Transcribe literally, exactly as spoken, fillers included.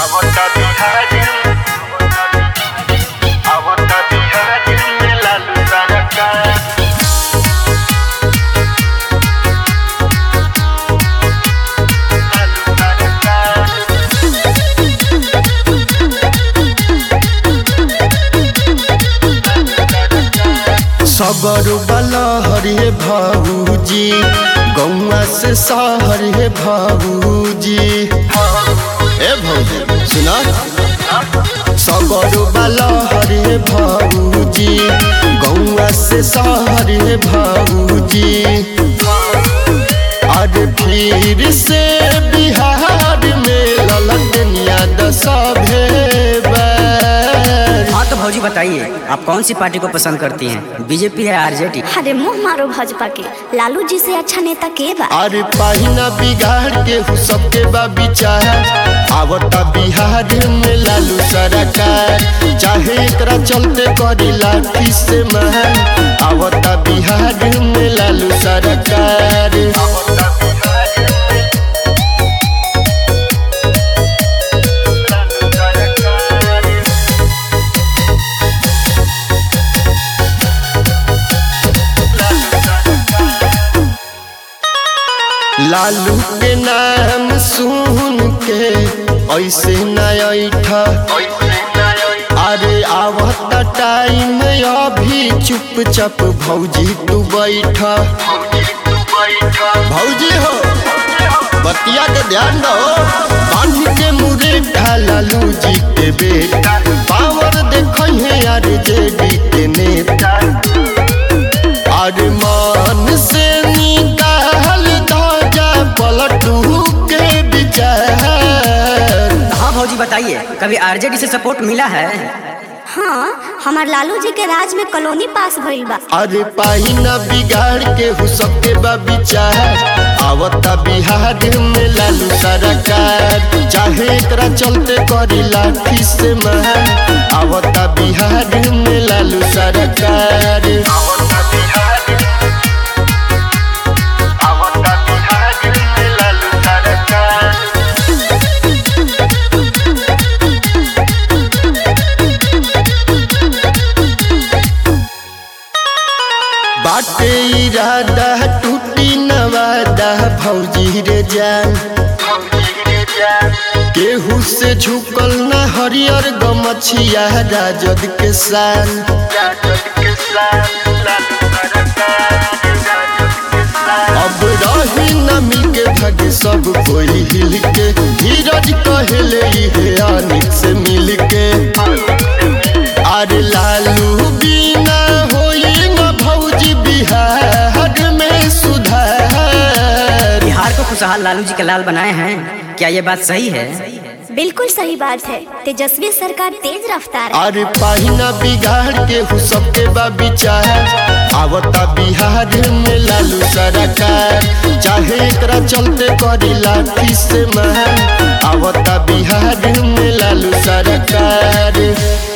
आवता बिहारी आवता बिहारी में लालू सरकार सबर वाला हरे भाऊजी गौवा से शहर है भाऊजी। ए भाऊजी सुना सबर वाला हरे भाऊजी गौवा से शहर है भाऊजी। आज फिर से बिहार में ललटनिया दशा हाँ तो भौजी बताइए आप कौन सी पार्टी को पसंद करती हैं, बीजेपी है आरजेडी? अरे मुंह मारो भाजपा के, लालू जी से अच्छा नेता के बा? अरे पहिना बिगाड़ के हु सबके बा विचार आवता बिहार में लालू सरकार। चाहे एकरा चलते करी लाठी से महल आवता बिहार में लालू सरकार। लालू के नाम सुन के ऐसे नैठा, अरे आवता टाइम अभी चुपचाप भौजी तू बैठा। भौजी हो बतिया के ध्यान दो, बांध के मुरेठा लालू जी के बेटा पावर देखो है यार जेडी के नेता। अरे मान से निकाल पलटू के विचार। हाँ भौजी बताइए कभी आरजेडी से सपोर्ट मिला है? हाँ हमार लालू जी के राज में कॉलोनी पास भइल बा। अरे पहिना बिगाड़ के हु सबके बा विचार आवता बिहार में लालू सरकार। चाहे एकरा चलते करी लाठी से महल आवता बिहार में लालू सरकार। बाटे इरादा टूटी नवादा भौजी रे जान। केहू से झुकल न हरियर गमछिया राजद के शान। अब रही नमी के भागे सब कोई हिल के धीरज कहले है आनिक से मिल के। अरे लालू बिना होई न भौजी बिहार में सुधार। बिहार को खुशहाल लालू जी के लाल बनाए हैं, क्या ये बात सही है? बिल्कुल सही बात है, तेजस्वी सरकार तेज रफ्तार है। अरे पहिना बिगाड़ के हु सबके बा विचार आवता बिहार में लालू सरकार। चाहे एकरा चलते करी लाठी से महल आवता बिहार में लालू सरकार।